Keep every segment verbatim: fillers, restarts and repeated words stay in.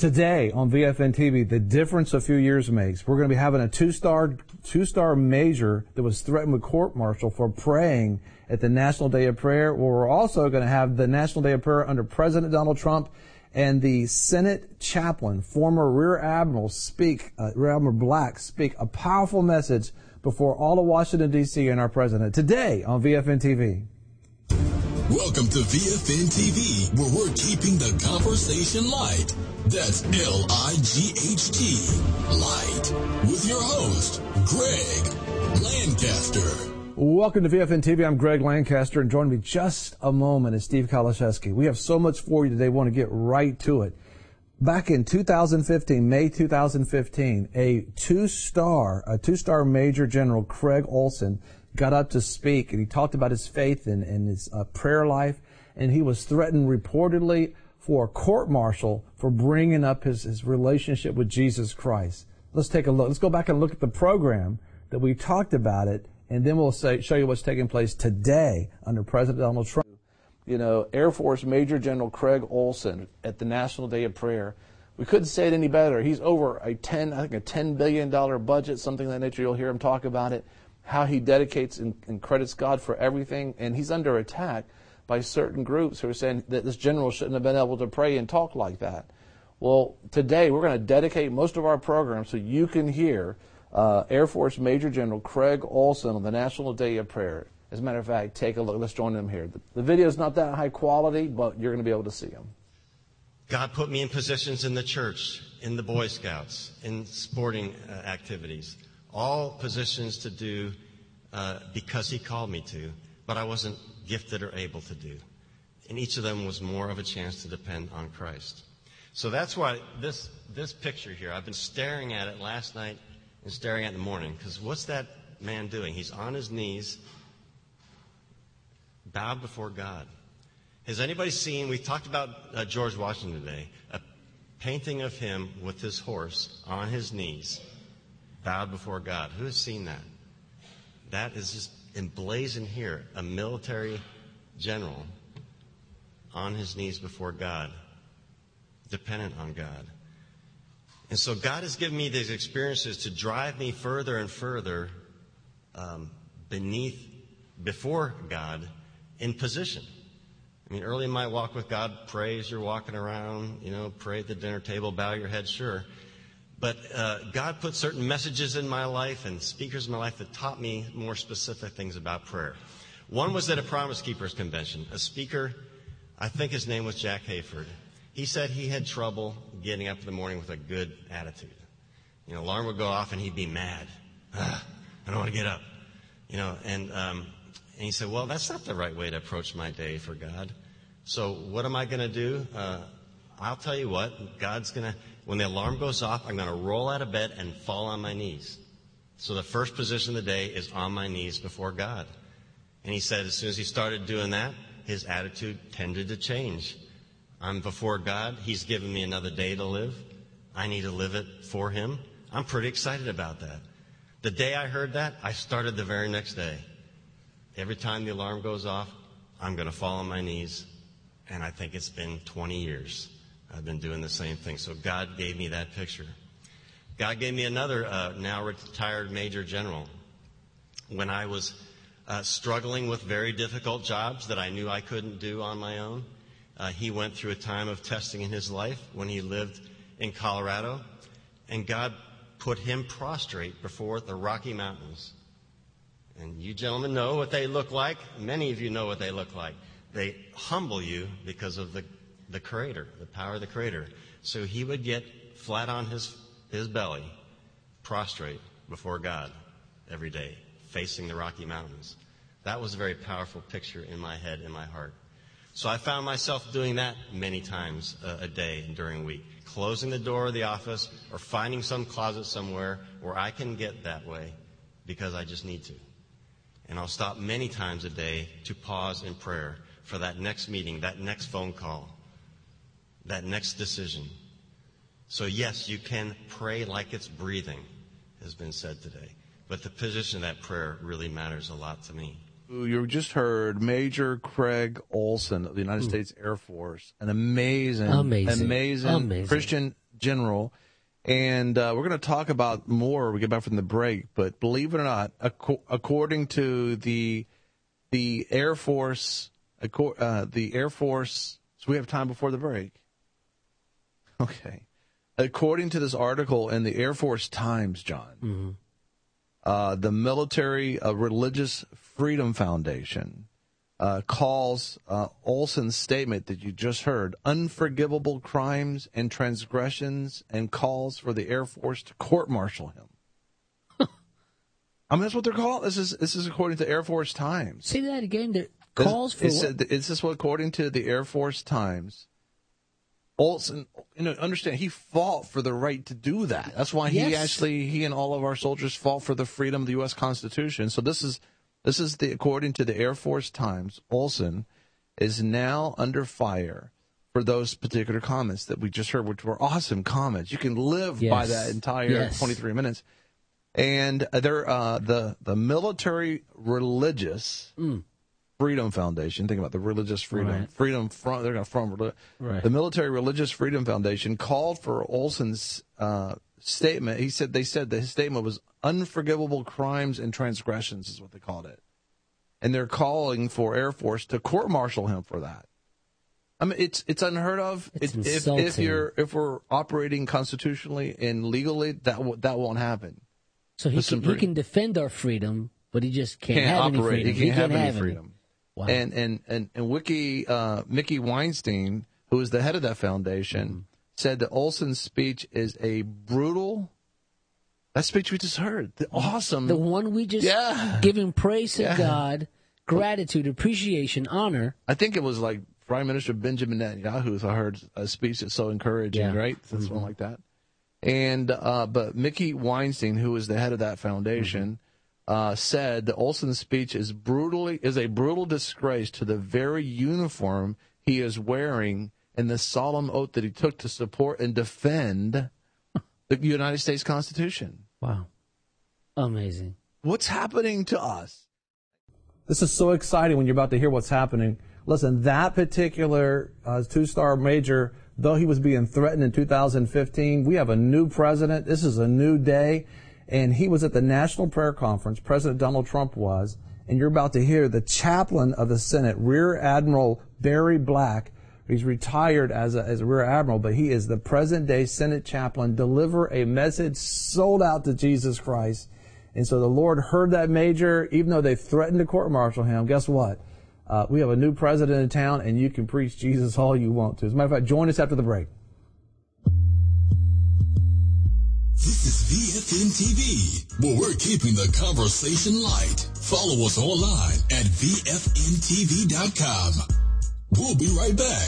Today on V F N T V, the difference a few years makes. We're going to be having a two-star two-star major that was threatened with court-martial for praying at the National Day of Prayer. Well, we're also going to have the National Day of Prayer under President Donald Trump and the Senate chaplain, former Rear Admiral, speak, uh, Rear Admiral Black, speak a powerful message before all of Washington, D C and our president. Today on V F N T V. Welcome to V F N T V, where we're keeping the conversation light. That's L I G H T, light, with your host, Greg Lancaster. Welcome to V F N T V. I'm Greg Lancaster, and join me just a moment is Steve Kaliszewski. We have so much for you today. We want to get right to it. Back in two thousand fifteen, May two thousand fifteen, a two-star, a two-star Major General, Craig Olson, got up to speak, and he talked about his faith and, and his uh, prayer life, and he was threatened reportedly for a court-martial for bringing up his, his relationship with Jesus Christ. Let's take a look. Let's go back and look at the program that we talked about it, and then we'll say, show you what's taking place today under President Donald Trump. You know, Air Force Major General Craig Olson at the National Day of Prayer. We couldn't say it any better. He's over a ten, I think a ten billion dollars budget, something of that nature. You'll hear him talk about it, how he dedicates and, and credits God for everything, and he's under attack by certain groups who are saying that this general shouldn't have been able to pray and talk like that. Well, today we're going to dedicate most of our program so you can hear uh, Air Force Major General Craig Olson on the National Day of Prayer. As a matter of fact, take a look. Let's join them here. The, the video is not that high quality, but you're going to be able to see them. God put me in positions in the church, in the Boy Scouts, in sporting uh, activities, all positions to do uh, because he called me to, but I wasn't gifted or able to do. And each of them was more of a chance to depend on Christ. So that's why this this picture here, I've been staring at it last night and staring at it in the morning, because what's that man doing? He's on his knees, bowed before God. Has anybody seen, we talked about uh, George Washington today, a painting of him with his horse on his knees, bowed before God. Who has seen that? That is just emblazoned here, a military general on his knees before God, dependent on God. And so God has given me these experiences to drive me further and further um, beneath, before God, in position. I mean, early in my walk with God, pray as you're walking around, you know, pray at the dinner table, bow your head, sure. But uh, God put certain messages in my life and speakers in my life that taught me more specific things about prayer. One was at a Promise Keepers convention. A speaker, I think his name was Jack Hayford. He said he had trouble getting up in the morning with a good attitude. You know, alarm would go off and he'd be mad. Ah, I don't want to get up. You know, and, um, and he said, well, that's not the right way to approach my day for God. So what am I going to do? Uh, I'll tell you what, God's going to... When the alarm goes off, I'm going to roll out of bed and fall on my knees. So the first position of the day is on my knees before God. And he said as soon as he started doing that, his attitude tended to change. I'm before God. He's given me another day to live. I need to live it for him. I'm pretty excited about that. The day I heard that, I started the very next day. Every time the alarm goes off, I'm going to fall on my knees. And I think it's been twenty years. I've been doing the same thing. So God gave me that picture. God gave me another uh, now retired Major General. When I was uh, struggling with very difficult jobs that I knew I couldn't do on my own, uh, he went through a time of testing in his life when he lived in Colorado. And God put him prostrate before the Rocky Mountains. And you gentlemen know what they look like. Many of you know what they look like. They humble you because of the the Creator, the power of the Creator. So he would get flat on his, his belly, prostrate before God every day, facing the Rocky Mountains. That was a very powerful picture in my head, in my heart. So I found myself doing that many times a, a day during a week, closing the door of the office or finding some closet somewhere where I can get that way because I just need to. And I'll stop many times a day to pause in prayer for that next meeting, that next phone call, that next decision. So yes, you can pray like it's breathing, has been said today. But the position of that prayer really matters a lot to me. You just heard Major Craig Olson of the United Ooh. States Air Force, an amazing, amazing, amazing, amazing Christian general. And uh, we're going to talk about more when we get back from the break. But believe it or not, ac- according to the the Air Force, uh, the Air Force, so we have time before the break. Okay. According to this article in the Air Force Times, John, mm-hmm. uh, the Military uh, Religious Freedom Foundation Uh, calls uh, Olson's statement that you just heard unforgivable crimes and transgressions, and calls for the Air Force to court-martial him. I mean, that's what they're called. This is this is according to Air Force Times. Say that again. The calls for it's, what? It's this what according to the Air Force Times. Olson, you know, understand he fought for the right to do that. That's why he Yes. actually he and all of our soldiers fought for the freedom of the U S Constitution. So this is. This is the according to the Air Force Times. Olson is now under fire for those particular comments that we just heard, which were awesome comments. You can live Yes. by that entire Yes. twenty-three minutes. And they're uh, the the Military Religious mm. Freedom Foundation. Think about the religious freedom, Right. freedom from they're going from right. the Military Religious Freedom Foundation called for Olson's uh, statement. He said they said that his statement was unforgivable crimes and transgressions is what they called it, and they're calling for Air Force to court-martial him for that. I mean, it's it's unheard of. It's it, if insulting. if you're if we're operating constitutionally and legally, that w- that won't happen. So he Listen, can, he pretty- can defend our freedom, but he just can't, Can't have operate. any freedom. He can't have any any. freedom. Wow. And and and and Wiki uh, Mickey Weinstein, who is the head of that foundation, mm-hmm. said that Olson's speech is a brutal. That speech we just heard, the awesome, the one we just yeah. giving praise to yeah. God, gratitude, appreciation, honor. I think it was like Prime Minister Benjamin Netanyahu. I heard a speech that's so encouraging, yeah. right? That's mm-hmm. one like that. And uh, but Mickey Weinstein, who is the head of that foundation. Mm-hmm. Uh, said that Olson's speech is brutally is a brutal disgrace to the very uniform he is wearing and the solemn oath that he took to support and defend the United States Constitution. Wow. Amazing. What's happening to us? This is so exciting when you're about to hear what's happening. Listen, that particular uh, two-star major, though he was being threatened in two thousand fifteen, we have a new president. This is a new day. And he was at the National Prayer Conference, President Donald Trump was, and you're about to hear the chaplain of the Senate, Rear Admiral Barry Black. He's retired as a, as a Rear Admiral, but he is the present-day Senate chaplain, deliver a message sold out to Jesus Christ. And so the Lord heard that major, even though they threatened to court-martial him. Guess what? Uh, we have a new president in town, and you can preach Jesus all you want to. As a matter of fact, join us after the break. This is V F N T V, where we're keeping the conversation light. Follow us online at V F N T V dot com. We'll be right back.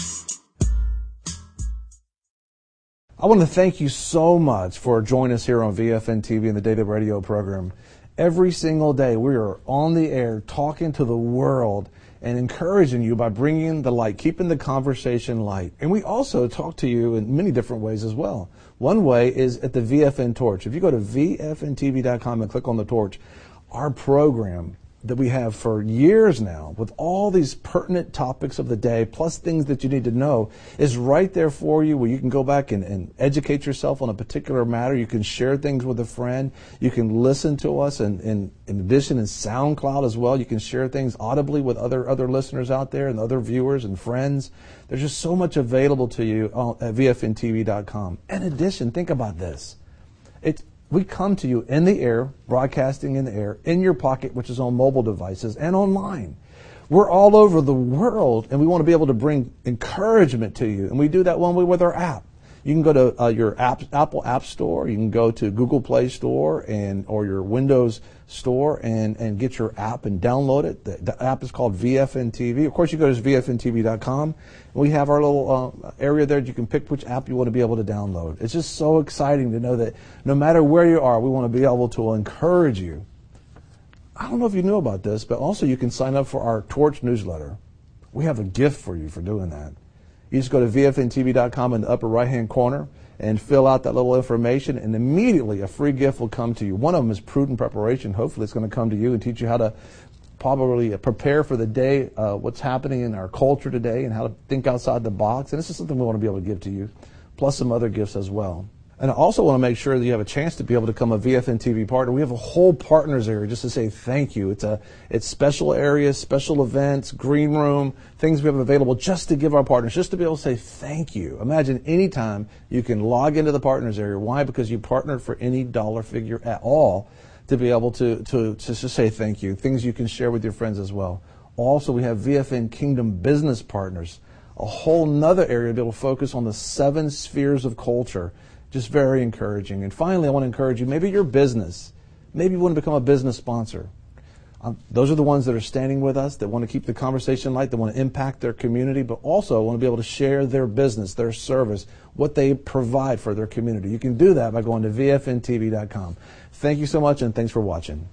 I want to thank you so much for joining us here on V F N T V and the Data Radio program. Every single day we are on the air talking to the world and encouraging you by bringing the light, keeping the conversation light. And we also talk to you in many different ways as well. One way is at the V F N Torch. If you go to V F N T V dot com and click on the torch, our program that we have for years now with all these pertinent topics of the day, plus things that you need to know, is right there for you where you can go back and, and educate yourself on a particular matter. You can share things with a friend. You can listen to us, and, and in addition in SoundCloud as well. You can share things audibly with other, other listeners out there and other viewers and friends. There's just so much available to you at V F N T V dot com. In addition, think about this. It's We come to you in the air, broadcasting in the air, in your pocket, which is on mobile devices, and online. We're all over the world, and we want to be able to bring encouragement to you. And we do that one way with our app. You can go to uh, your app, Apple App Store. You can go to Google Play Store and or your Windows Store and, and get your app and download it. The, the app is called V F N T V. Of course, you go to V F N T V dot com. We have our little uh, area there. You can pick which app you want to be able to download. It's just so exciting to know that no matter where you are, we want to be able to encourage you. I don't know if you knew about this, but also you can sign up for our Torch newsletter. We have a gift for you for doing that. You just go to V F N T V dot com in the upper right-hand corner and fill out that little information, and immediately a free gift will come to you. One of them is Prudent Preparation. Hopefully it's going to come to you and teach you how to probably prepare for the day, uh, what's happening in our culture today, and how to think outside the box. And this is something we want to be able to give to you. plus some other gifts as well. And I also want to make sure that you have a chance to be able to become a V F N T V partner. We have a whole partners area just to say thank you. It's a it's special areas, special events, green room, things we have available just to give our partners, just to be able to say thank you. Imagine anytime you can log into the partners area. Why? Because you partnered for any dollar figure at all to be able to, to, to just say thank you. Things you can share with your friends as well. Also, we have V F N Kingdom Business Partners, a whole nother area to be able to focus on the seven spheres of culture. Just very encouraging. And finally, I want to encourage you, maybe your business, maybe you want to become a business sponsor. Um, those are the ones that are standing with us, that want to keep the conversation light, that want to impact their community, but also want to be able to share their business, their service, what they provide for their community. You can do that by going to V F N T V dot com. Thank you so much, and thanks for watching.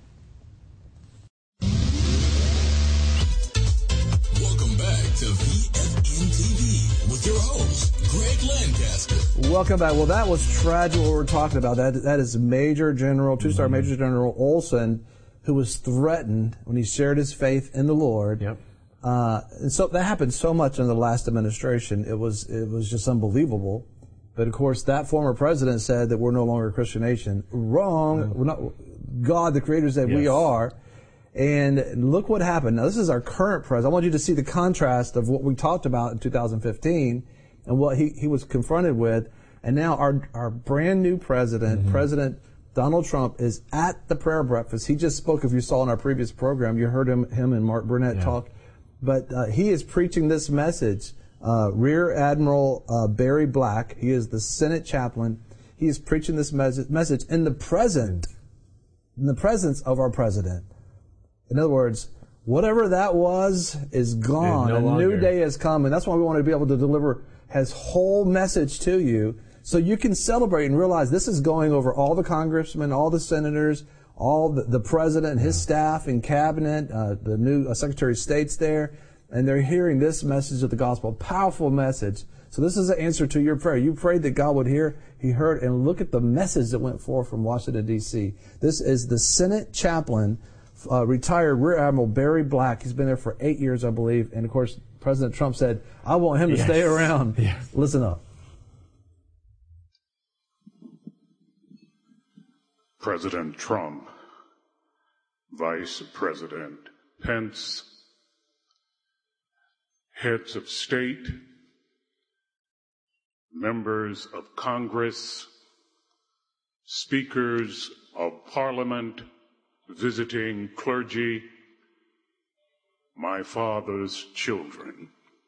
Welcome back to V F N T V with your host, Greg Lancaster. Welcome back. Well, that was tragic what we're talking about. That That is Major General, two-star mm-hmm. Major General Olson, who was threatened when he shared his faith in the Lord. Yep. Uh, and so that happened so much in the last administration. It was it was just unbelievable. But of course, that former president said that we're no longer a Christian nation. Wrong. Mm-hmm. We're not. God, the Creator, said yes. we are. And look what happened. Now, this is our current president. I want you to see the contrast of what we talked about in two thousand fifteen and what he, he was confronted with. And now our our brand new president, mm-hmm. President Donald Trump, is at the prayer breakfast. He just spoke, if you saw in our previous program, you heard him him and Mark Burnett yeah. talk. But uh, he is preaching this message. Uh, Rear Admiral uh, Barry Black, he is the Senate chaplain. He is preaching this mes- message in the present, in the presence of our president. In other words, whatever that was is gone. No a longer. new day has come, and that's why we want to be able to deliver his whole message to you, so you can celebrate and realize this is going over all the congressmen, all the senators, all the, the president, his staff and cabinet, uh, the new uh, Secretary of State's there, and they're hearing this message of the gospel, a powerful message. So this is an answer to your prayer. You prayed that God would hear, he heard, and look at the message that went forth from Washington, D C This is the Senate chaplain, uh, retired Rear Admiral Barry Black. He's been there for eight years, I believe, and of course, President Trump said, I want him to yes. stay around. Yes. Listen up. President Trump, Vice President Pence, heads of state, members of Congress, speakers of Parliament, visiting clergy, my father's children.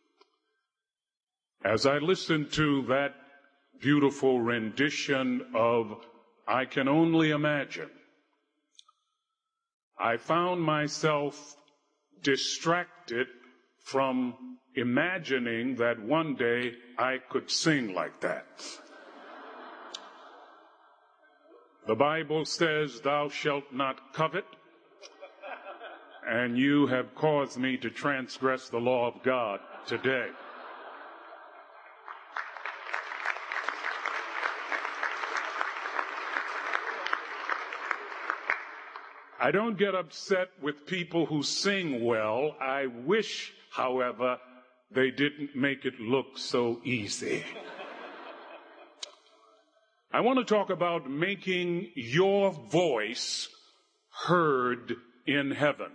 As I listened to that beautiful rendition of I Can Only Imagine, I found myself distracted from imagining that one day I could sing like that. The Bible says, thou shalt not covet, and you have caused me to transgress the law of God today. I don't get upset with people who sing well. I wish, however, they didn't make it look so easy. I want to talk about making your voice heard in heaven.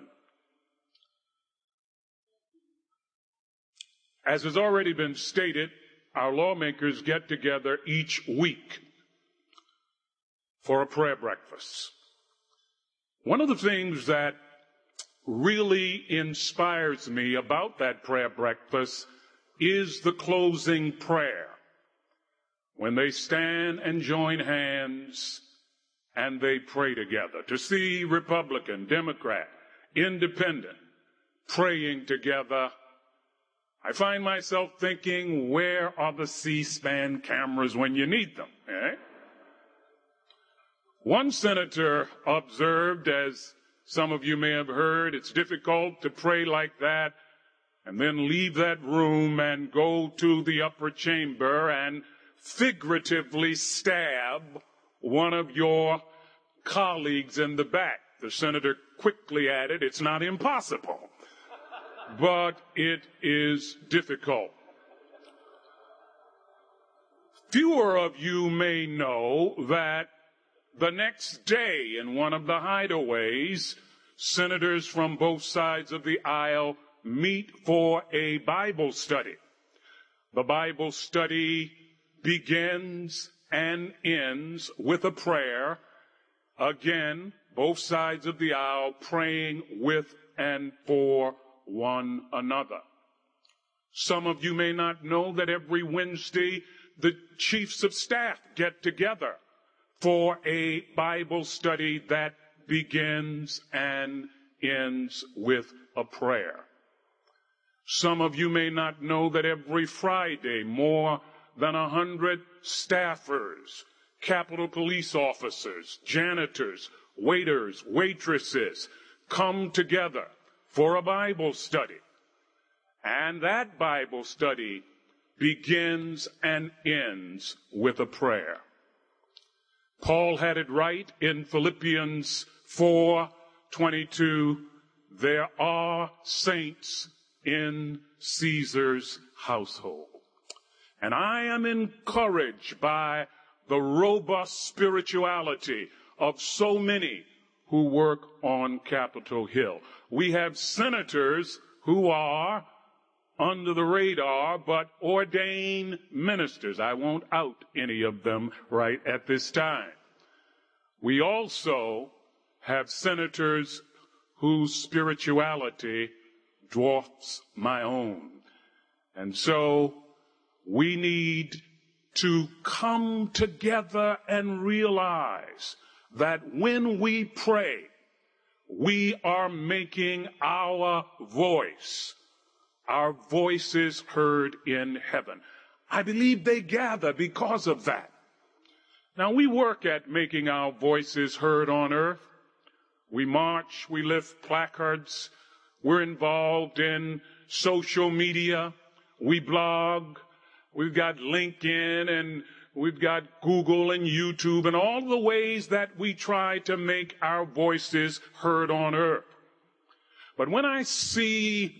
As has already been stated, our lawmakers get together each week for a prayer breakfast. One of the things that really inspires me about that prayer breakfast is the closing prayer. When they stand and join hands and they pray together. To see Republican, Democrat, Independent praying together, I find myself thinking, where are the C-SPAN cameras when you need them? Eh? One senator observed, as some of you may have heard, it's difficult to pray like that and then leave that room and go to the upper chamber and figuratively stab one of your colleagues in the back. The senator quickly added, it's not impossible, but it is difficult. Fewer of you may know that the next day in one of the hideaways, senators from both sides of the aisle meet for a Bible study. The Bible study begins and ends with a prayer. Again, both sides of the aisle praying with and for one another. Some of you may not know that every Wednesday the chiefs of staff get together for a Bible study that begins and ends with a prayer. Some of you may not know that every Friday more than a hundred staffers, Capitol Police officers, janitors, waiters, waitresses come together for a Bible study. And that Bible study begins and ends with a prayer. Paul had it right in Philippians four twenty-two. There are saints in Caesar's household. And I am encouraged by the robust spirituality of so many who work on Capitol Hill. We have senators who are under the radar, but ordained ministers. I won't out any of them right at this time. We also have senators whose spirituality dwarfs my own. And so we need to come together and realize that when we pray, we are making our voice, our voices heard in heaven. I believe they gather because of that. Now, we work at making our voices heard on earth. We march, we lift placards, we're involved in social media, we blog, we've got LinkedIn, and we've got Google and YouTube, and all the ways that we try to make our voices heard on earth. But when I see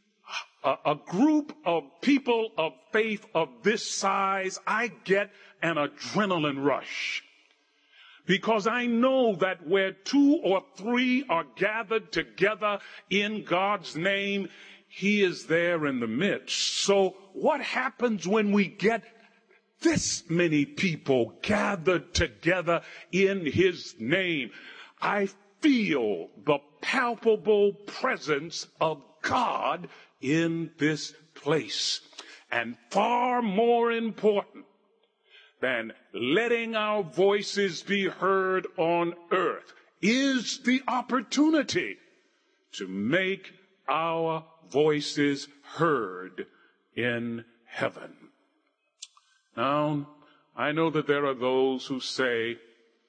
a, a group of people of faith of this size, I get an adrenaline rush. Because I know that where two or three are gathered together in God's name, He is there in the midst. So what happens when we get this many people gathered together in His name? I feel the palpable presence of God in this place. And far more important than letting our voices be heard on earth is the opportunity to make our voices heard in heaven. Now, I know that there are those who say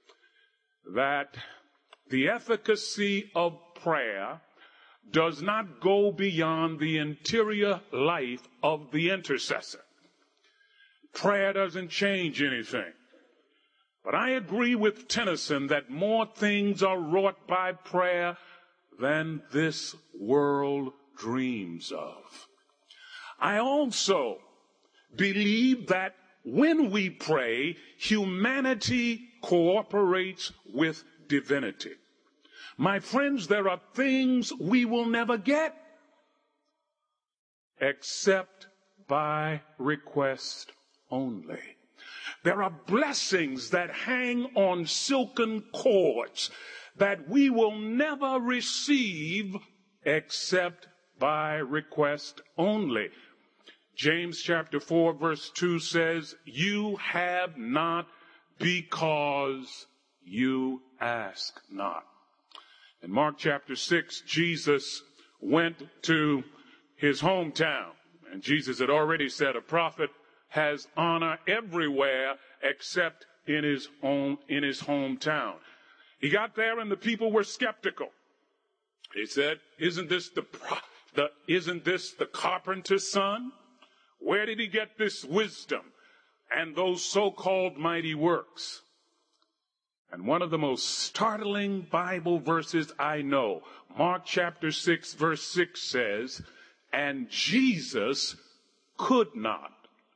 that the efficacy of prayer does not go beyond the interior life of the intercessor. Prayer doesn't change anything. But I agree with Tennyson that more things are wrought by prayer than this world dreams of. I also believe that when we pray, humanity cooperates with divinity. My friends, there are things we will never get except by request only. There are blessings that hang on silken cords that we will never receive except by request only. James chapter four verse two says, you have not because you ask not. In Mark chapter six, Jesus went to his hometown, and Jesus had already said a prophet has honor everywhere except in his own, in his hometown. He got there and the people were skeptical. He said, isn't this the, the, isn't this the carpenter's son? Where did he get this wisdom and those so-called mighty works? And one of the most startling Bible verses I know, Mark chapter six verse six says, and Jesus could not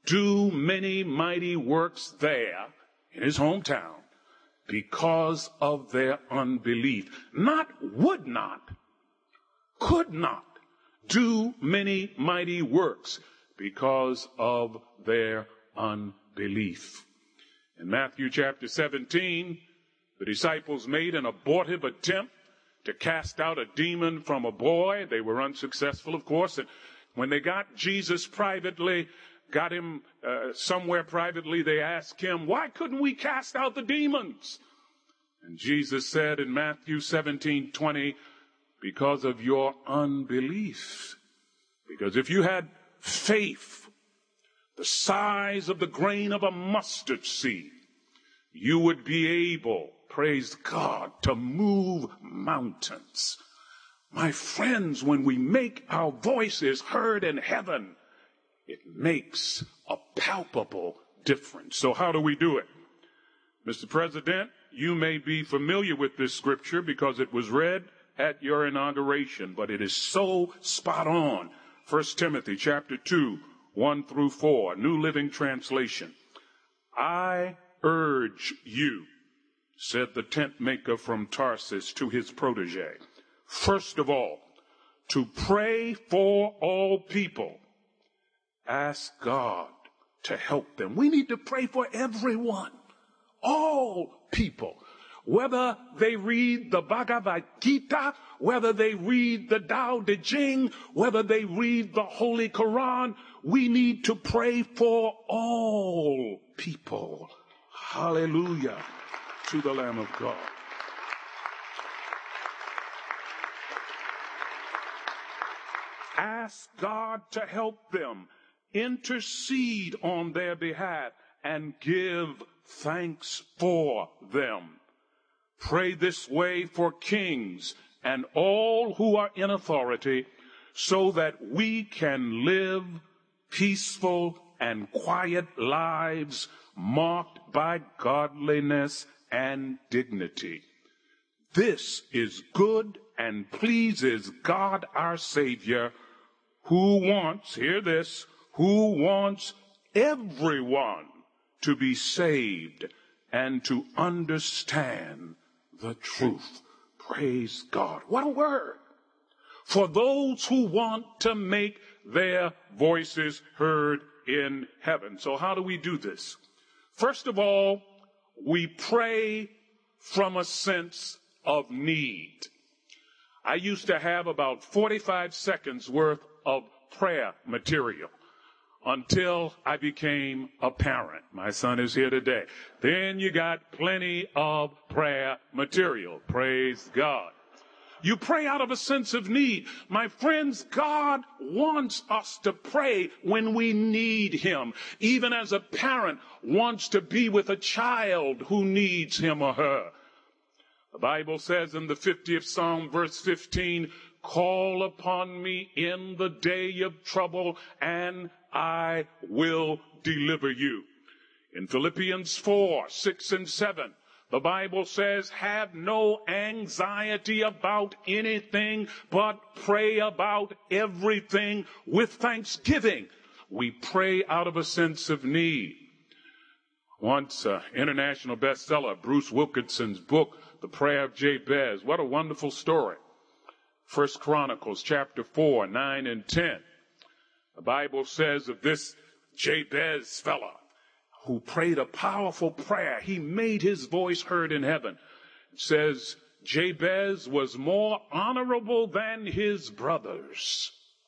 do many mighty works there in his hometown because of their unbelief. Not would not, could not do many mighty works because of their unbelief. In Matthew chapter seventeen, the disciples made an abortive attempt to cast out a demon from a boy. They were unsuccessful, of course. And when they got Jesus privately, got him uh, somewhere privately, they asked him, why couldn't we cast out the demons? And Jesus said in Matthew seventeen twenty, because of your unbelief. Because if you had faith the size of the grain of a mustard seed, you would be able, praise God, to move mountains. My friends, when we make our voices heard in heaven, it makes a palpable difference. So how do we do it? Mister President, you may be familiar with this scripture because it was read at your inauguration, but it is so spot on. First Timothy chapter two, one through four, New Living Translation. I urge you, said the tent maker from Tarsus to his protege, first of all, to pray for all people. Ask God to help them. We need to pray for everyone, all people, whether they read the Bhagavad Gita, whether they read the Tao Te Ching, whether they read the Holy Quran. We need to pray for all people. Hallelujah to the Lamb of God. Ask God to help them, intercede on their behalf, and give thanks for them. Pray this way for kings and all who are in authority, so that we can live peaceful and quiet lives marked by godliness and dignity. This is good and pleases God our Savior, who wants, hear this, who wants everyone to be saved and to understand the truth. Praise God. What a word. For those who want to make their voices heard in heaven. So how do we do this? First of all, we pray from a sense of need. I used to have about forty-five seconds worth of prayer material until I became a parent. My son is here today. Then you got plenty of prayer material. Praise God. You pray out of a sense of need. My friends, God wants us to pray when we need him. Even as a parent wants to be with a child who needs him or her. The Bible says in the fiftieth Psalm, verse fifteen, call upon me in the day of trouble, and I will deliver you. In Philippians four, six and seven, the Bible says, have no anxiety about anything, but pray about everything with thanksgiving. We pray out of a sense of need. Once, uh, international bestseller, Bruce Wilkinson's book, The Prayer of Jabez. What a wonderful story. First Chronicles chapter four, nine and ten. The Bible says of this Jabez fella who prayed a powerful prayer. He made his voice heard in heaven. It says Jabez was more honorable than his brothers.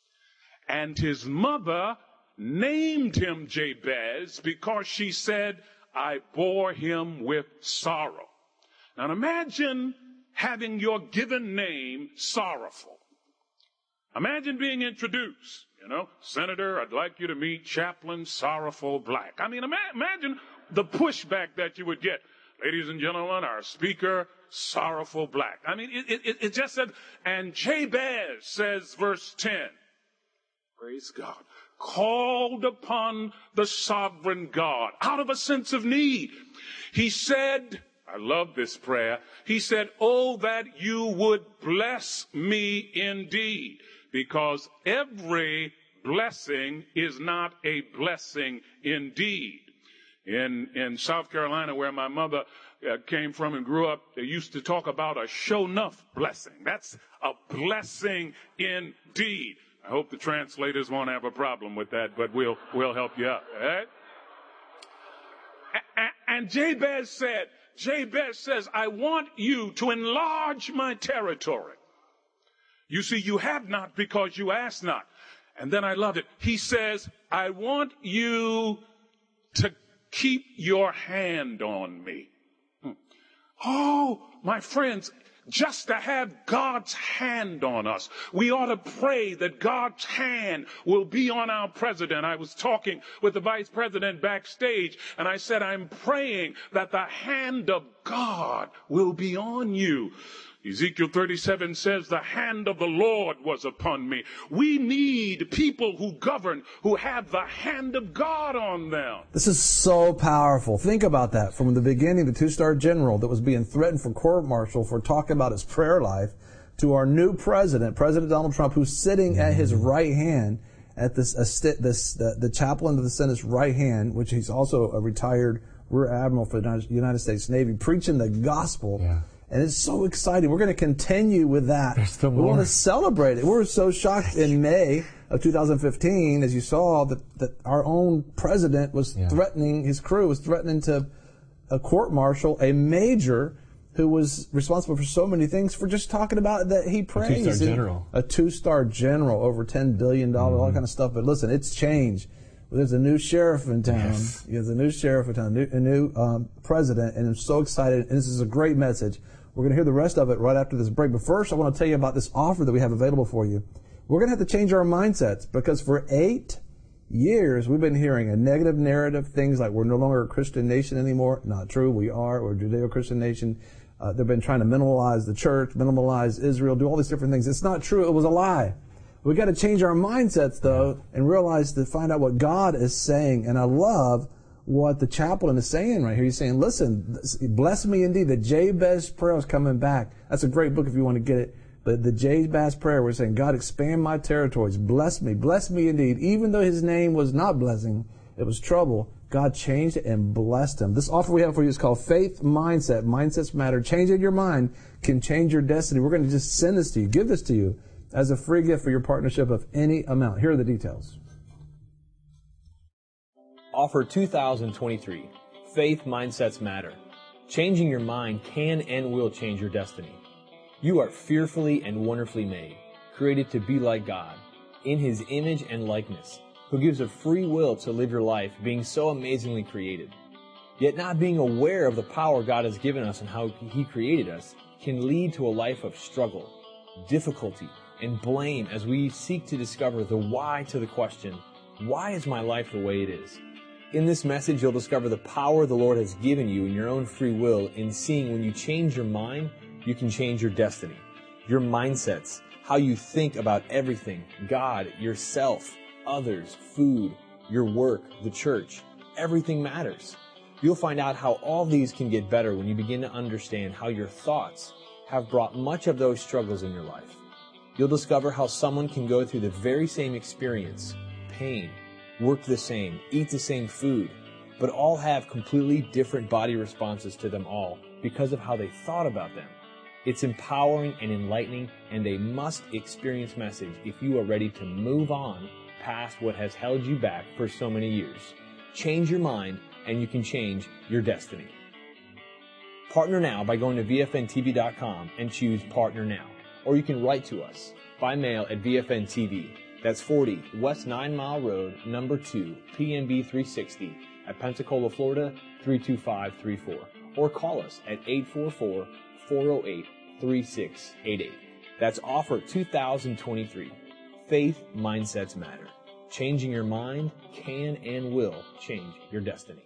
And his mother named him Jabez because she said, I bore him with sorrow. Now imagine having your given name sorrowful. Imagine being introduced, you know, Senator, I'd like you to meet Chaplain Sorrowful Black. I mean, ima- imagine the pushback that you would get. Ladies and gentlemen, our speaker, Sorrowful Black. I mean, it, it, it just said, and Jabez says, verse ten, praise God, called upon the sovereign God out of a sense of need. He said, I love this prayer. He said, oh, that you would bless me indeed, because every blessing is not a blessing indeed. In, in South Carolina, where my mother uh, came from and grew up, they used to talk about a show-nuff blessing. That's a blessing indeed. I hope the translators won't have a problem with that, but we'll, we'll help you out. All right? And Jabez said, Jabez says, I want you to enlarge my territory. You see, you have not because you ask not. And then I love it. He says, I want you to keep your hand on me. Hmm. Oh, my friends, just to have God's hand on us. We ought to pray that God's hand will be on our president. I was talking with the vice president backstage, and I said, I'm praying that the hand of God will be on you. Ezekiel thirty-seven says, the hand of the Lord was upon me. We need people who govern, who have the hand of God on them. This is so powerful. Think about that. From the beginning, the two-star general that was being threatened for court-martial for talking about his prayer life, to our new president, President Donald Trump, who's sitting at his right hand, at this, this the, the chaplain of the Senate's right hand, which he's also a retired rear admiral for the United States Navy, preaching the gospel. Yeah. And it's so exciting. We're going to continue with that. There's still we more. want to celebrate it. We were so shocked in May of two thousand fifteen, as you saw, that, that our own president was yeah. threatening, his crew was threatening to a court-martial, a major who was responsible for so many things, for just talking about that he praised. A two-star general. A two-star general, over ten billion dollars, mm-hmm. all that kind of stuff. But listen, it's changed. There's a new sheriff in town. Yes. There's a new sheriff in town, a new, a new um, president, and I'm so excited. And this is a great message. We're going to hear the rest of it right after this break. But first, I want to tell you about this offer that we have available for you. We're going to have to change our mindsets, because for eight years, we've been hearing a negative narrative, things like we're no longer a Christian nation anymore. Not true. We are. We're a Judeo-Christian nation. Uh, they've been trying to minimalize the church, minimalize Israel, do all these different things. It's not true. It was a lie. We got to change our mindsets, though, and realize to find out what God is saying. And I love what the chaplain is saying right here. He's saying, listen, bless me indeed. The Jabez prayer is coming back. That's a great book if you want to get it. But the Jabez prayer, we're saying, God, expand my territories. Bless me. Bless me indeed. Even though his name was not blessing, it was trouble, God changed it and blessed him. This offer we have for you is called Faith Mindset. Mindsets matter. Changing your mind can change your destiny. We're going to just send this to you, give this to you as a free gift for your partnership of any amount. Here are the details. Offer two thousand twenty-three. Faith Mindsets Matter. Changing your mind can and will change your destiny. You are fearfully and wonderfully made, created to be like God, in his image and likeness, who gives a free will to live your life being so amazingly created. Yet not being aware of the power God has given us and how he created us can lead to a life of struggle, difficulty, and blame as we seek to discover the why to the question, why is my life the way it is? In this message, you'll discover the power the Lord has given you in your own free will in seeing when you change your mind, you can change your destiny, your mindsets, how you think about everything, God, yourself, others, food, your work, the church. Everything matters. You'll find out how all these can get better when you begin to understand how your thoughts have brought much of those struggles in your life. You'll discover how someone can go through the very same experience, pain, work the same, eat the same food, but all have completely different body responses to them all because of how they thought about them. It's empowering and enlightening and a must-experience message if you are ready to move on past what has held you back for so many years. Change your mind and you can change your destiny. Partner now by going to V F N T V dot com and choose Partner Now. Or you can write to us by mail at V F N T V. That's forty West Nine Mile Road, number two, P M B three sixty at Pensacola, Florida, three two five three four. Or call us at eight four four, four oh eight, three six eight eight. That's offer two thousand twenty-three. Faith Mindsets Matter. Changing your mind can and will change your destiny.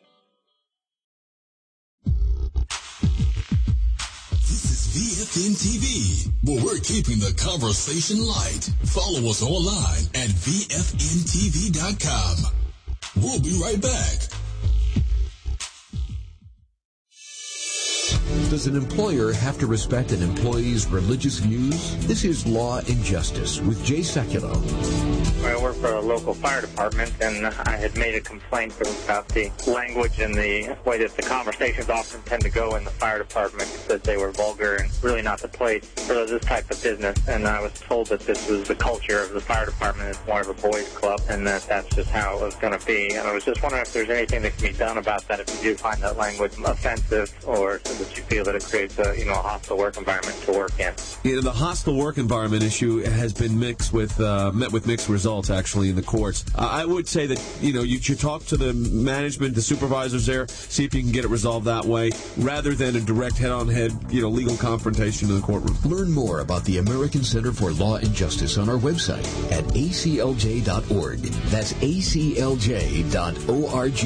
V F N T V, where we're keeping the conversation light. Follow us online at V F N T V dot com. We'll be right back. Does an employer have to respect an employee's religious views? This is Law and Justice with Jay Sekulow. I work for a local fire department, and I had made a complaint about the language and the way that the conversations often tend to go in the fire department, that they were vulgar and really not the place for this type of business. And I was told that this was the culture of the fire department. It's more of a boys' club, and that that's just how it was going to be. And I was just wondering if there's anything that can be done about that if you do find that language offensive, or so that you feel that it creates a, you know, a hostile work environment to work in. You know, the hostile work environment issue has been mixed with uh, met with mixed results actually in the courts. Uh, I would say that you know you should talk to the management, the supervisors there, see if you can get it resolved that way, rather than a direct head-on-head you know legal confrontation in the courtroom. Learn more about the American Center for Law and Justice on our website at A C L J dot org. That's A C L J dot org.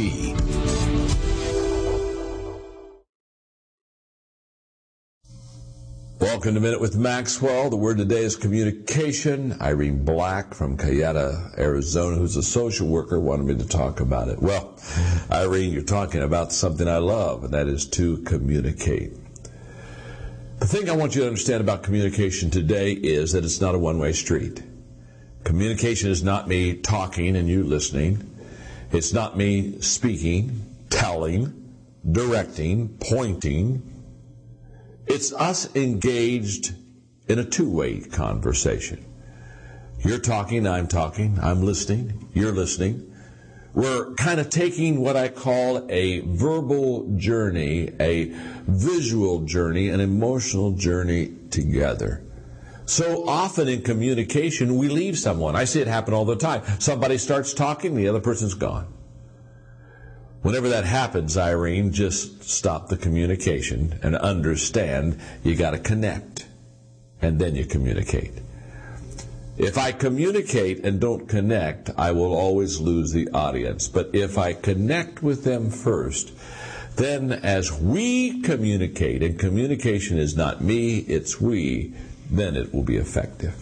Welcome to Minute with Maxwell. The word today is communication. Irene Black from Cayeta, Arizona, who's a social worker, wanted me to talk about it. Well, Irene, you're talking about something I love, and that is to communicate. The thing I want you to understand about communication today is that it's not a one-way street. Communication is not me talking and you listening. It's not me speaking, telling, directing, pointing. It's us engaged in a two-way conversation. You're talking, I'm talking, I'm listening, you're listening. We're kind of taking what I call a verbal journey, a visual journey, an emotional journey together. So often in communication, we leave someone. I see it happen all the time. Somebody starts talking, the other person's gone. Whenever that happens, Irene, just stop the communication and understand you got to connect, and then you communicate. If I communicate and don't connect, I will always lose the audience. But if I connect with them first, then as we communicate, and communication is not me, it's we, then it will be effective.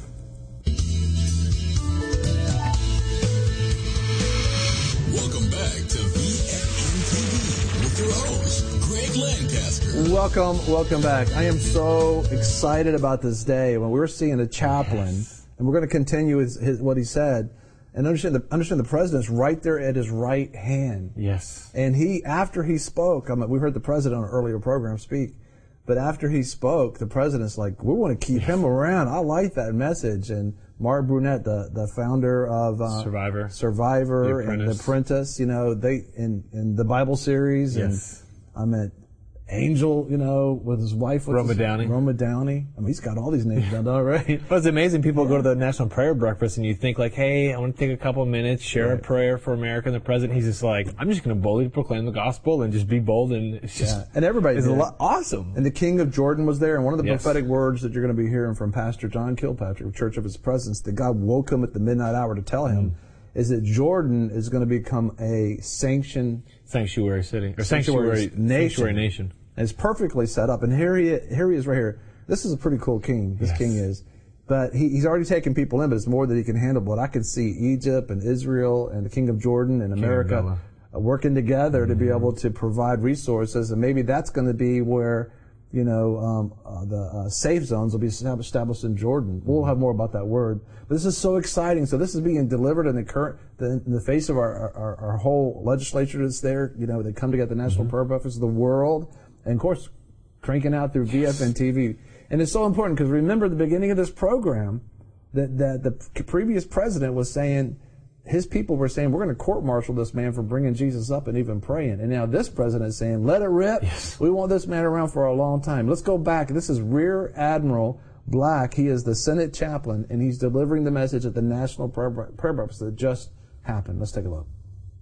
Welcome back to V F N T V with your host, Greg Lancaster. Welcome, welcome back. I am so excited about this day when we're seeing a chaplain, yes. and we're going to continue his, his, what he said, and understand the, understand the president's right there at his right hand. Yes. And he, after he spoke, I mean, we heard the president on an earlier program speak, but after he spoke, the president's like, we want to keep him around. I like that message. And Mark Brunette, the, the founder of uh, Survivor, Survivor, the and The Apprentice, you know, they in, in the Bible series, yes. and I met Angel, you know, with his wife, Roma his, Downey. Roma Downey. I mean, he's got all these names down, all right. Well, it's amazing. People yeah. go to the National Prayer Breakfast, and you think like, hey, I want to take a couple of minutes, share right. a prayer for America and the president. He's just like, I'm just going to boldly proclaim the gospel and just be bold, and it's just yeah. and everybody is did. a lot awesome. And the King of Jordan was there, and one of the yes. prophetic words that you're going to be hearing from Pastor John Kilpatrick of Church of His Presence, that God woke him at the midnight hour to tell him, mm. is that Jordan is going to become a sanctioned sanctuary city or sanctuary, sanctuary nation. Sanctuary nation. And it's perfectly set up. And here he, here he is right here. This is a pretty cool king, this yes. king is. But he, he's already taken people in, but it's more that he can handle. But I can see Egypt and Israel and the King of Jordan and America uh, working together mm-hmm. to be able to provide resources. And maybe that's going to be where, you know, um, uh, the uh, safe zones will be established in Jordan. We'll have more about that word. But this is so exciting. So this is being delivered in the current, the, in the face of our, our, our whole legislature that's there. You know, they come together, the National mm-hmm. Prayer Breakfast of the world. And of course, cranking out through V F N T V. And it's so important because remember the beginning of this program that, that the previous president was saying, his people were saying, we're going to court-martial this man for bringing Jesus up and even praying. And now this president is saying, let it rip. Yes. We want this man around for a long time. Let's go back. This is Rear Admiral Black. He is the Senate chaplain, and he's delivering the message at the National Prayer Breakfast that just happened. Let's take a look.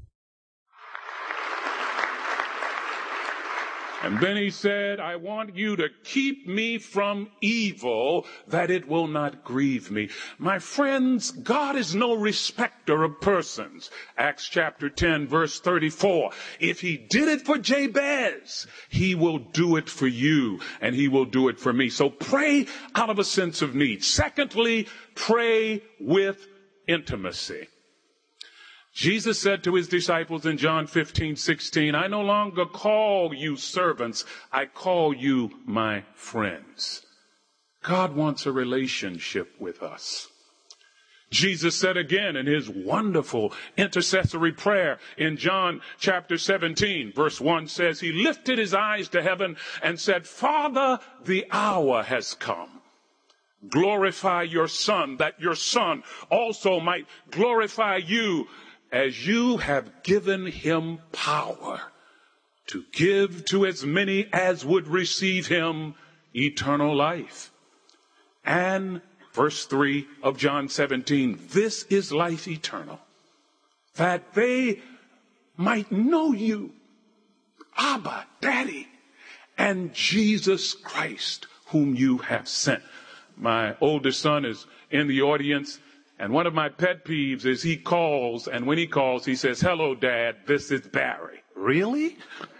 And then he said, I want you to keep me from evil, that it will not grieve me. My friends, God is no respecter of persons. Acts chapter ten, verse thirty-four. If he did it for Jabez, he will do it for you, and he will do it for me. So pray out of a sense of need. Secondly, pray with intimacy. Jesus said to his disciples in John fifteen sixteen, I no longer call you servants, I call you my friends. God wants a relationship with us. Jesus said again in his wonderful intercessory prayer in John chapter seventeen, verse one says, he lifted his eyes to heaven and said, Father, the hour has come. Glorify your Son, that your Son also might glorify you, as you have given him power to give to as many as would receive him eternal life. And verse three of John seventeen, this is life eternal, that they might know you, Abba, Daddy, and Jesus Christ, whom you have sent. My oldest son is in the audience, and one of my pet peeves is he calls, and when he calls, he says, hello, Dad, this is Barry. Really?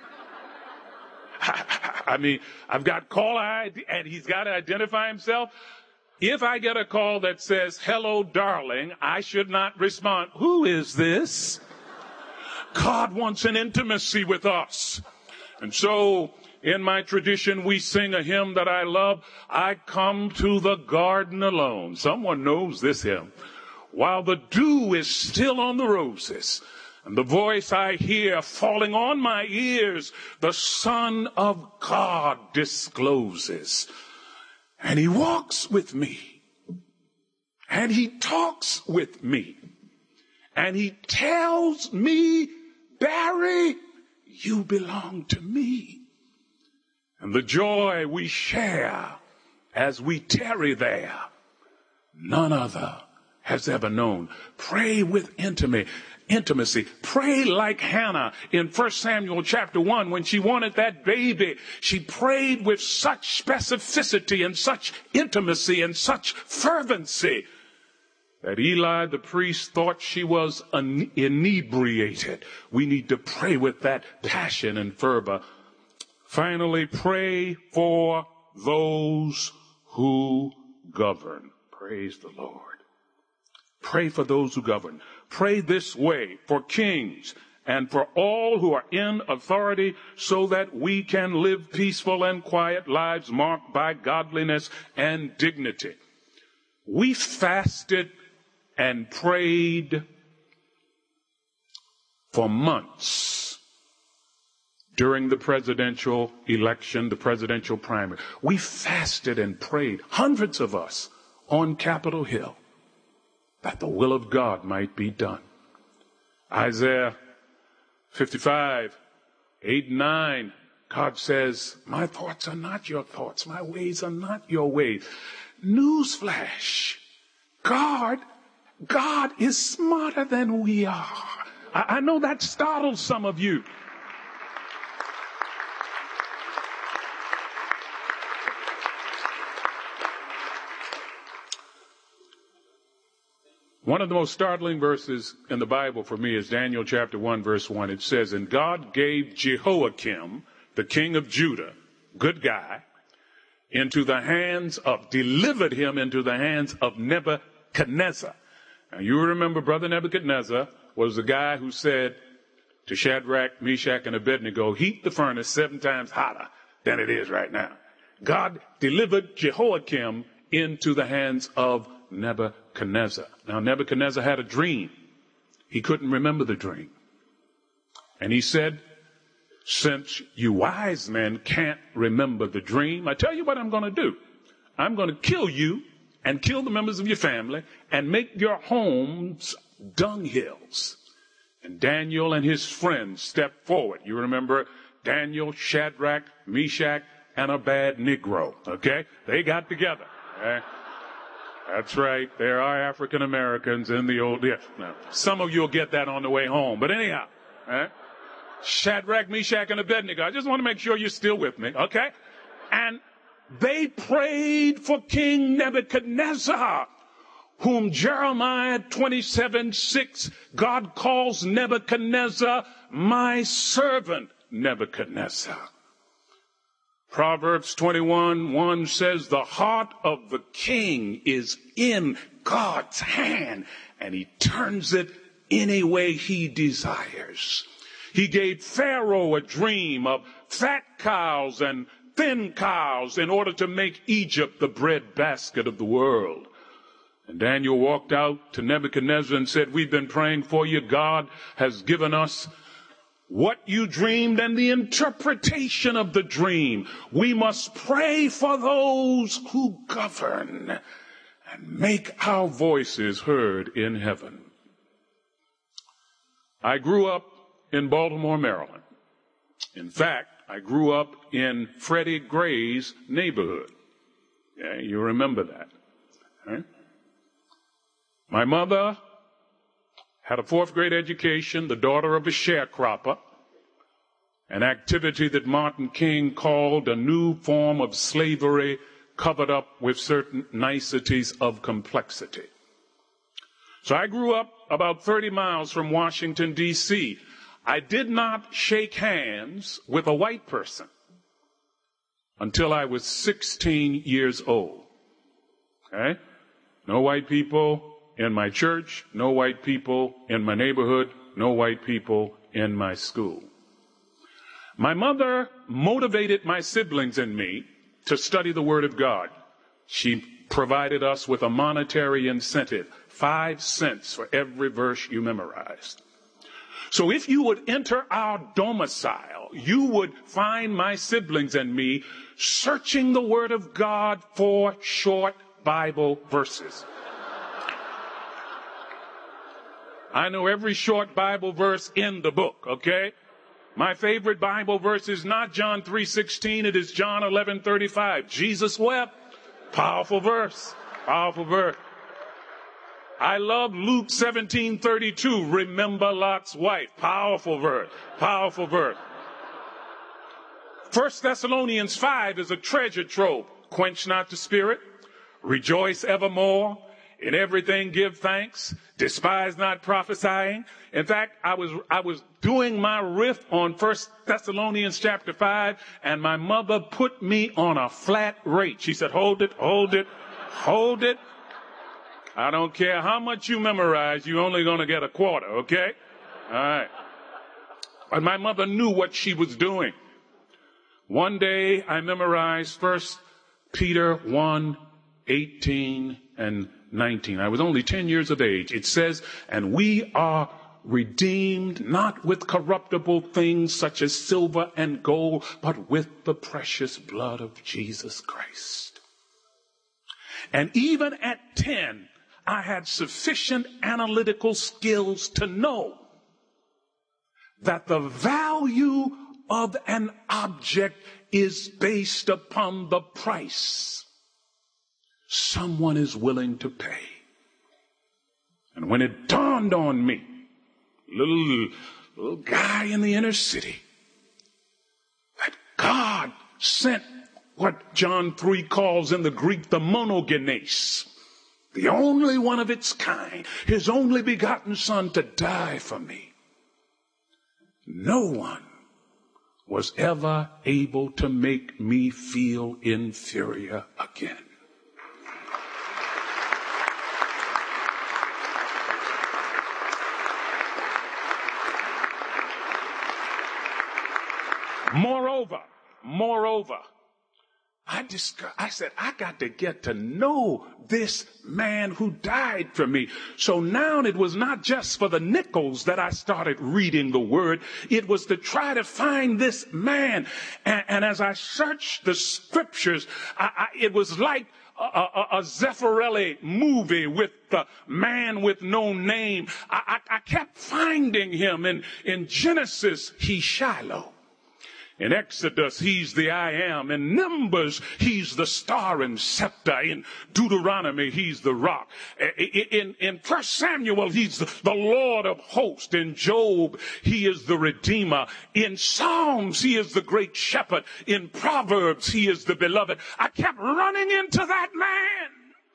I mean, I've got call I D, and he's got to identify himself. If I get a call that says, hello, darling, I should not respond. Who is this? God wants an intimacy with us. And so, in my tradition, we sing a hymn that I love. I come to the garden alone. Someone knows this hymn. While the dew is still on the roses, and the voice I hear falling on my ears, the Son of God discloses. And he walks with me. And he talks with me. And he tells me, Barry, you belong to me. And the joy we share as we tarry there, none other has ever known. Pray with intimacy. Intimacy. Pray like Hannah in First Samuel chapter one when she wanted that baby. She prayed with such specificity and such intimacy and such fervency that Eli the priest thought she was inebriated. We need to pray with that passion and fervor. Finally, pray for those who govern. Praise the Lord. Pray for those who govern. Pray this way for kings and for all who are in authority, so that we can live peaceful and quiet lives marked by godliness and dignity. We fasted and prayed for months during the presidential election, the presidential primary. We fasted and prayed, hundreds of us, on Capitol Hill, that the will of God might be done. Isaiah fifty-five, eight and nine, God says, my thoughts are not your thoughts. My ways are not your ways. Newsflash. God, God is smarter than we are. I, I know that startles some of you. One of the most startling verses in the Bible for me is Daniel chapter one, verse one. It says, and God gave Jehoiakim, the king of Judah, good guy, into the hands of, delivered him into the hands of Nebuchadnezzar. Now you remember Brother Nebuchadnezzar was the guy who said to Shadrach, Meshach, and Abednego, heat the furnace seven times hotter than it is right now. God delivered Jehoiakim into the hands of Nebuchadnezzar. Now, Nebuchadnezzar had a dream. He couldn't remember the dream. And he said, since you wise men can't remember the dream, I tell you what I'm going to do. I'm going to kill you and kill the members of your family and make your homes dunghills. And Daniel and his friends stepped forward. You remember Daniel, Shadrach, Meshach, and a bad Negro. Okay? They got together. Okay? That's right. There are African Americans in the old. Yeah, no, some of you will get that on the way home. But anyhow, right? Shadrach, Meshach, and Abednego. I just want to make sure you're still with me, okay? And they prayed for King Nebuchadnezzar, whom Jeremiah twenty-seven six, God calls Nebuchadnezzar my servant Nebuchadnezzar. Proverbs twenty-one one says, the heart of the king is in God's hand, and he turns it any way he desires. He gave Pharaoh a dream of fat cows and thin cows in order to make Egypt the breadbasket of the world. And Daniel walked out to Nebuchadnezzar and said, we've been praying for you. God has given us what you dreamed and the interpretation of the dream. We must pray for those who govern and make our voices heard in heaven. I grew up in Baltimore, Maryland. In fact, I grew up in Freddie Gray's neighborhood. Yeah, you remember that. Right? My mother had a fourth grade education, the daughter of a sharecropper, an activity that Martin King called a new form of slavery covered up with certain niceties of complexity. So I grew up about thirty miles from Washington, D C I did not shake hands with a white person until I was sixteen years old. Okay? No white people in my church, no white people in my neighborhood, no white people in my school. My mother motivated my siblings and me to study the Word of God. She provided us with a monetary incentive, five cents for every verse you memorized. So if you would enter our domicile, you would find my siblings and me searching the Word of God for short Bible verses. I know every short Bible verse in the book, okay? My favorite Bible verse is not John three sixteen, it is John eleven thirty-five. Jesus wept. Powerful verse. Powerful verse. I love Luke seventeen thirty-two. Remember Lot's wife. Powerful verse. Powerful verse. First Thessalonians five is a treasure trove. Quench not the spirit. Rejoice evermore. In everything give thanks. Despise not prophesying. In fact, I was I was doing my riff on First Thessalonians chapter five, and my mother put me on a flat rate. She said, hold it, hold it, hold it. I don't care how much you memorize, you're only going to get a quarter, okay? All right. But my mother knew what she was doing. One day I memorized First Peter one, eighteen and nineteen. I was only ten years of age. It says, and we are redeemed not with corruptible things such as silver and gold, but with the precious blood of Jesus Christ. And even at ten, I had sufficient analytical skills to know that the value of an object is based upon the price someone is willing to pay. And when it dawned on me, little, little guy in the inner city, that God sent what John three calls in the Greek the monogenes, the only one of its kind, his only begotten son to die for me. No one was ever able to make me feel inferior again. Moreover, moreover, I discovered, I said, I got to get to know this man who died for me. So now it was not just for the nickels that I started reading the word. It was to try to find this man. And, and as I searched the scriptures, I, I, it was like a, a, a Zeffirelli movie with the man with no name. I, I, I kept finding him in, in Genesis, he's Shiloh. In Exodus, he's the I am. In Numbers, he's the star and scepter. In Deuteronomy, he's the rock. In, in First Samuel, he's the, the Lord of hosts. In Job, he is the Redeemer. In Psalms, he is the great shepherd. In Proverbs, he is the beloved. I kept running into that man.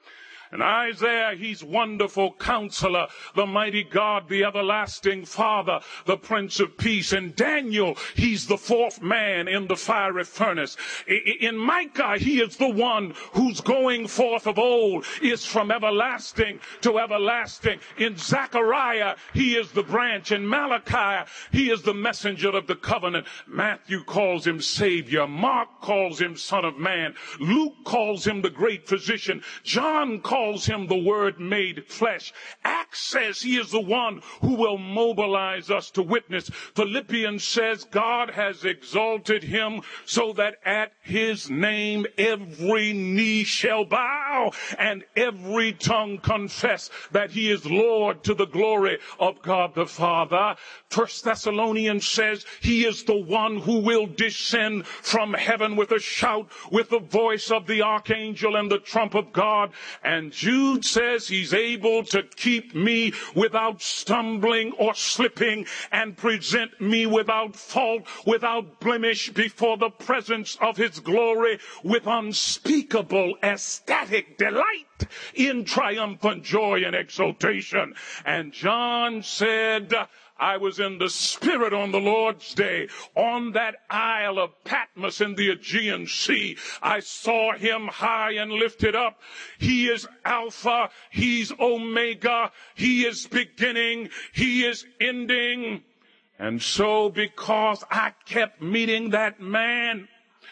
In Isaiah, he's wonderful counselor, the mighty God, the everlasting Father, the Prince of Peace. In Daniel, he's the fourth man in the fiery furnace. In Micah, he is the one whose going forth of old is from everlasting to everlasting. In Zechariah, he is the branch. In Malachi, he is the messenger of the covenant. Matthew calls him Savior. Mark calls him Son of Man. Luke calls him the great physician. John calls calls him the Word made flesh. Acts says he is the one who will mobilize us to witness. Philippians says God has exalted him so that at his name every knee shall bow and every tongue confess that he is Lord to the glory of God the Father. First Thessalonians says he is the one who will descend from heaven with a shout, with the voice of the archangel and the trump of God. And Jude says he's able to keep me without stumbling or slipping and present me without fault, without blemish before the presence of his glory with unspeakable ecstatic delight in triumphant joy and exultation. And John said, I was in the Spirit on the Lord's day, on that isle of Patmos in the Aegean Sea. I saw him high and lifted up. He is Alpha, he's Omega, he is beginning, he is ending. And so because I kept meeting that man,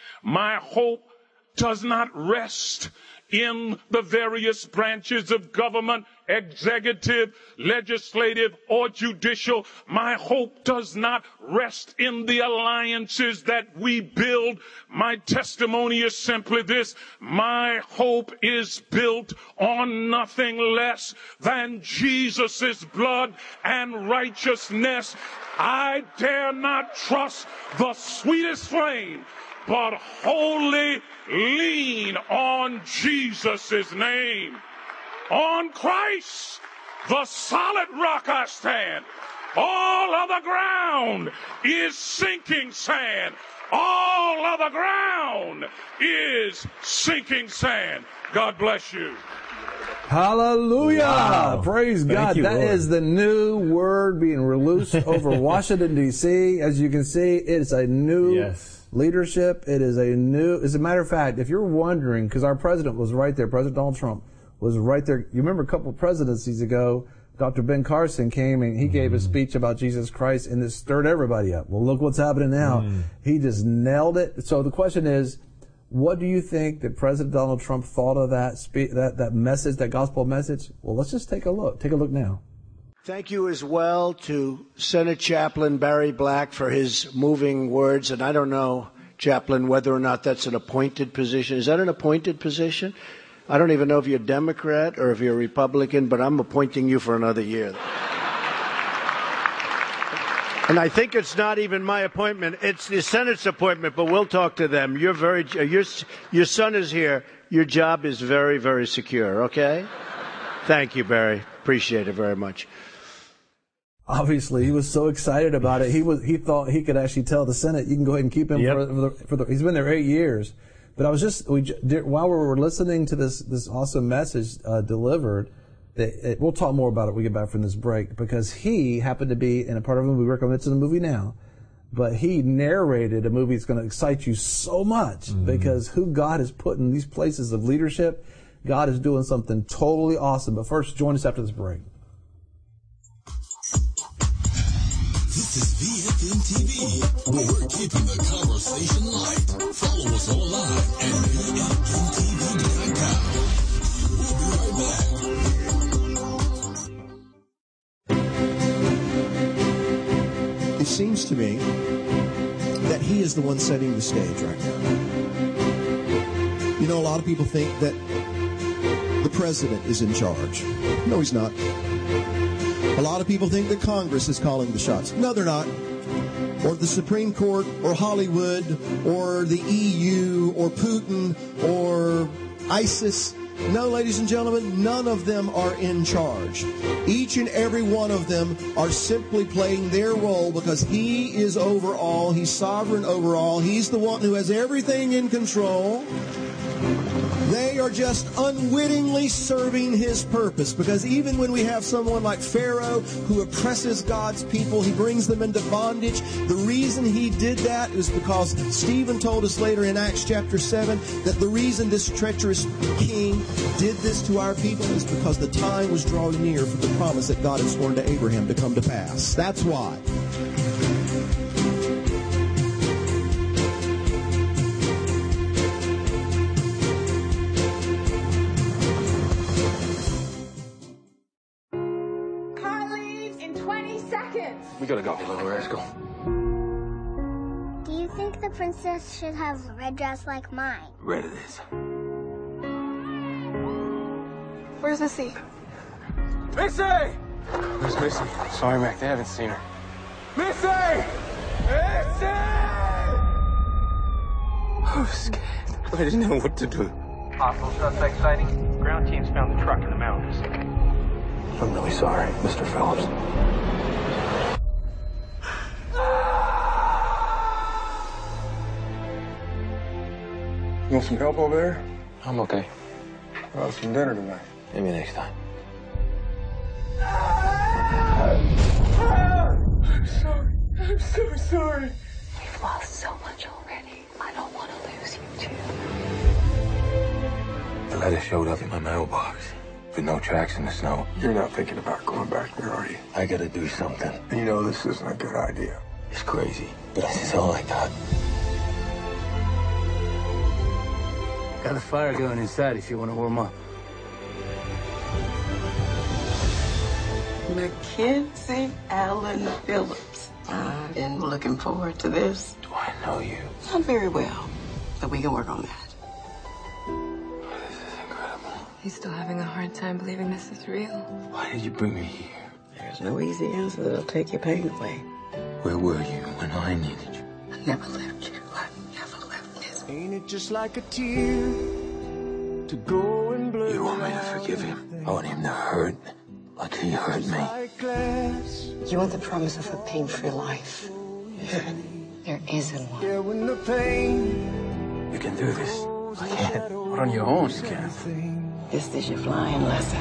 my hope does not rest in the various branches of government, executive, legislative, or judicial. My hope does not rest in the alliances that we build. My testimony is simply this: my hope is built on nothing less than Jesus' blood and righteousness. I dare not trust the sweetest flame, but wholly lean on Jesus' name. On Christ, the solid rock I stand. All other ground is sinking sand. All other ground is sinking sand. God bless you. Hallelujah. Wow. Praise Thank God. you, That Lord. is the new word being released over Washington, D C As you can see, it's a new Yes. leadership. It is a new, as a matter of fact, if you're wondering, because our president was right there, President Donald Trump was right there. You remember a couple of presidencies ago, Doctor Ben Carson came and he gave a speech about Jesus Christ, and this stirred everybody up. Well, look what's happening now. Mm. He just nailed it. So the question is, what do you think that President Donald Trump thought of that spe- that that message, that gospel message? Well, let's just take a look. Take a look now. Thank you as well to Senate Chaplain Barry Black for his moving words. And I don't know, Chaplain, whether or not that's an appointed position. Is that an appointed position? I don't even know if you're a Democrat or if you're a Republican, but I'm appointing you for another year. And I think it's not even my appointment. It's the Senate's appointment, but we'll talk to them. You're very, your, your son is here. Your job is very, very secure, okay? Thank you, Barry. Appreciate it very much. Obviously, he was so excited about it. He was he thought he could actually tell the Senate, you can go ahead and keep him yep. for, for, the, for the. He's been there eight years. But I was just we while we were listening to this this awesome message uh, delivered. It, it, we'll talk more about it when we get back from this break, because he happened to be in a part of a movie. We're going to the movie now, but he narrated a movie that's going to excite you so much mm-hmm. because who God has put in these places of leadership, God is doing something totally awesome. But first, join us after this break. This is V F N T V, where we're keeping the conversation light. Follow us online at V F N T V dot com. We'll be right back. It seems to me that he is the one setting the stage right now. You know, a lot of people think that the president is in charge. No, he's not. A lot of people think that Congress is calling the shots. No, they're not. Or the Supreme Court, or Hollywood, or the E U, or Putin, or ISIS. No, ladies and gentlemen, none of them are in charge. Each and every one of them are simply playing their role because he is over all. He's sovereign over all. He's the one who has everything in control. They are just unwittingly serving his purpose, because even when we have someone like Pharaoh who oppresses God's people, he brings them into bondage. The reason he did that is because Stephen told us later in Acts chapter seven that the reason this treacherous king did this to our people is because the time was drawing near for the promise that God had sworn to Abraham to come to pass. That's why. We gotta go, you little rascal. Do you think the princess should have a red dress like mine? Red it is. Where's Missy? Missy! Where's Missy? Sorry, Mac, they haven't seen her. Missy! Missy! I was scared. I didn't know what to do. Possible suspect sighting. Ground teams found the truck in the mountains. I'm really sorry, Mister Phillips. You want some help over there? I'm okay. I'll have some dinner tonight. Maybe next time. I'm sorry. I'm so sorry. We've lost so much already. I don't want to lose you, too. The letter showed up in my mailbox, with no tracks in the snow. You're not thinking about going back there, are you? I gotta do something. And you know this isn't a good idea. It's crazy, but this is all I got. Got a fire going inside if you want to warm up. Mackenzie Allen Phillips. I've been looking forward to this. Do I know you? Not very well, but we can work on that. This is incredible. He's still having a hard time believing this is real. Why did you bring me here? There's no easy answer that'll take your pain away. Where were you when I needed you? I never left you. I never left this. Ain't it just like a tear to go and blur? You want me to forgive him? I want him to hurt like he hurt me. You want the promise of a pain-free life. There isn't one. Yeah, when the pain. You can do this. I can't. But on your own, you can. This is your flying lesson.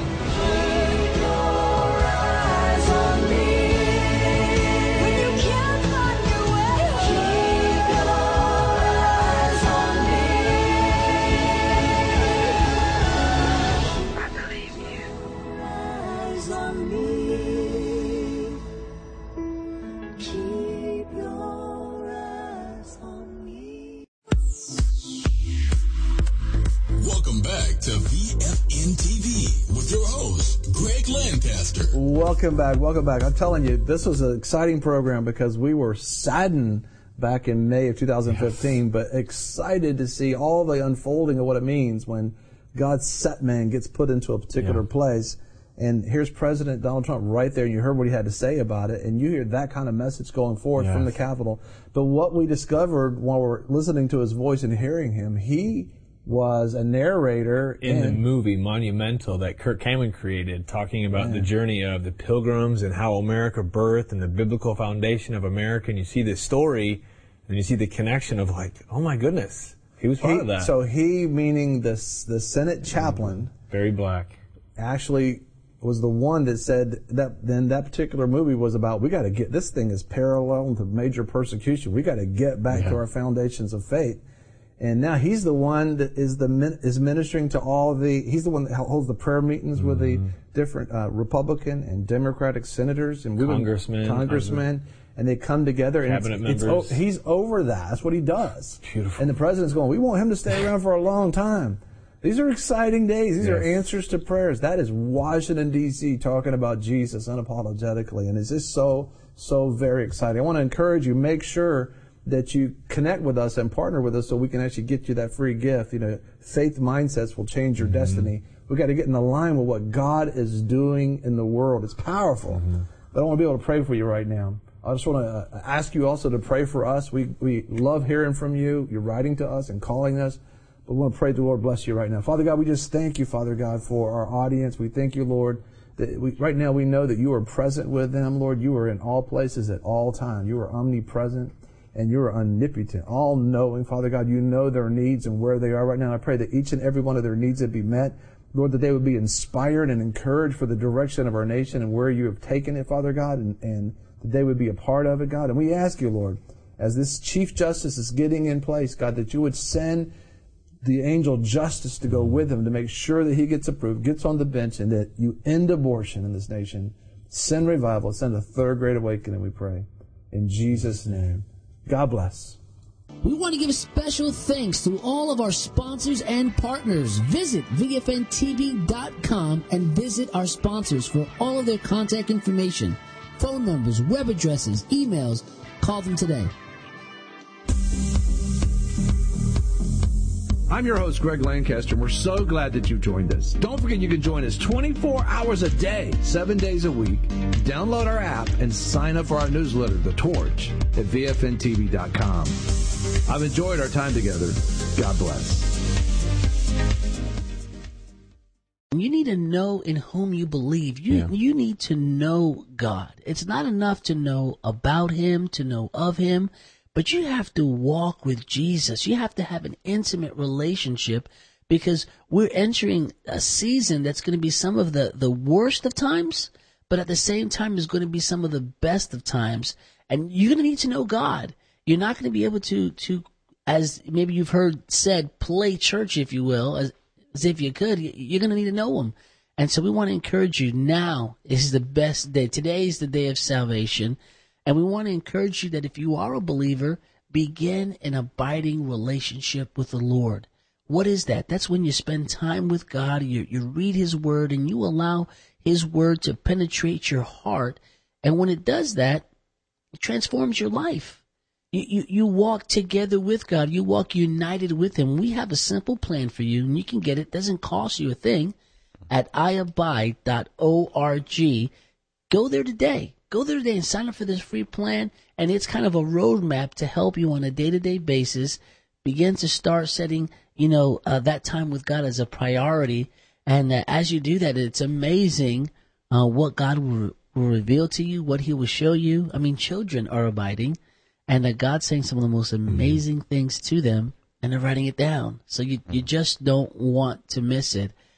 Welcome back to V F N T V with your host, Greg Lancaster. Welcome back. Welcome back. I'm telling you, this was an exciting program because we were saddened back in May of two thousand fifteen, yes. but excited to see all the unfolding of what it means when God's set man gets put into a particular yeah. place. And here's President Donald Trump right there, and you heard what he had to say about it, and you hear that kind of message going forth yes. from the Capitol. But what we discovered while we're listening to his voice and hearing him, he was a narrator in, in the movie Monumental that Kirk Cameron created, talking about yeah. the journey of the Pilgrims and how America birthed and the biblical foundation of America. And you see this story, and you see the connection of like, oh my goodness, he was part he, of that. So he, meaning the the Senate chaplain, very black, actually was the one that said that. Then that particular movie was about, we got to get, this thing is parallel to major persecution. We got to get back yeah. to our foundations of faith. And now he's the one that is the is ministering to all the. He's the one that holds the prayer meetings mm-hmm. with the different uh, Republican and Democratic senators and congressmen, congressmen, and they come together. And cabinet it's, members. It's, he's over that. That's what he does. Beautiful. And the president's going, we want him to stay around for a long time. These are exciting days. These yes. are answers to prayers. That is Washington, D C talking about Jesus unapologetically, and it's just so so very exciting. I want to encourage you. Make sure that you connect with us and partner with us so we can actually get you that free gift. You know, faith mindsets will change your mm-hmm. destiny. We've got to get in the line with what God is doing in the world. It's powerful. Mm-hmm. But I want to be able to pray for you right now. I just want to ask you also to pray for us. We we love hearing from you. You're writing to us and calling us. But we want to pray the Lord bless you right now. Father God, we just thank you, Father God, for our audience. We thank you, Lord, that we, right now we know that you are present with them, Lord. You are in all places at all times. You are omnipresent. and you're omnipotent, all-knowing. Father God, you know their needs and where they are right now. I pray that each and every one of their needs would be met. Lord, that they would be inspired and encouraged for the direction of our nation and where you have taken it, Father God, and, and that they would be a part of it, God. And we ask you, Lord, as this Chief Justice is getting in place, God, that you would send the angel justice to go with him to make sure that he gets approved, gets on the bench, and that you end abortion in this nation. Send revival, send a third great awakening, we pray. In Jesus' name. God bless. We want to give special thanks to all of our sponsors and partners. Visit V F N T V dot com and visit our sponsors for all of their contact information, phone numbers, web addresses, emails. Call them today. I'm your host, Greg Lancaster, and we're so glad that you've joined us. Don't forget you can join us twenty-four hours a day, seven days a week. Download our app and sign up for our newsletter, The Torch, at V F N T V dot com. I've enjoyed our time together. God bless. You need to know in whom you believe. You, Yeah. you need to know God. It's not enough to know about him, to know of him, but you have to walk with Jesus. You have to have an intimate relationship, because we're entering a season that's going to be some of the, the worst of times, but at the same time is going to be some of the best of times. And you're going to need to know God. You're not going to be able to, to, as maybe you've heard said, play church, if you will, as, as if you could. You're going to need to know him. And so we want to encourage you. Now is the best day. Today is the day of salvation. And we want to encourage you that if you are a believer, begin an abiding relationship with the Lord. What is that? That's when you spend time with God, you, you read his word, and you allow his word to penetrate your heart. And when it does that, it transforms your life. You, you, you walk together with God. You walk united with him. We have a simple plan for you, and you can get it. It doesn't cost you a thing at i abide dot org. Go there today. Go there today and sign up for this free plan, and it's kind of a roadmap to help you on a day-to-day basis begin to start setting, you know, uh, that time with God as a priority. And uh, as you do that, it's amazing uh, what God will, will reveal to you, what he will show you. I mean, children are abiding, and uh, God's saying some of the most amazing things to them, and they're writing it down. So you, you just don't want to miss it.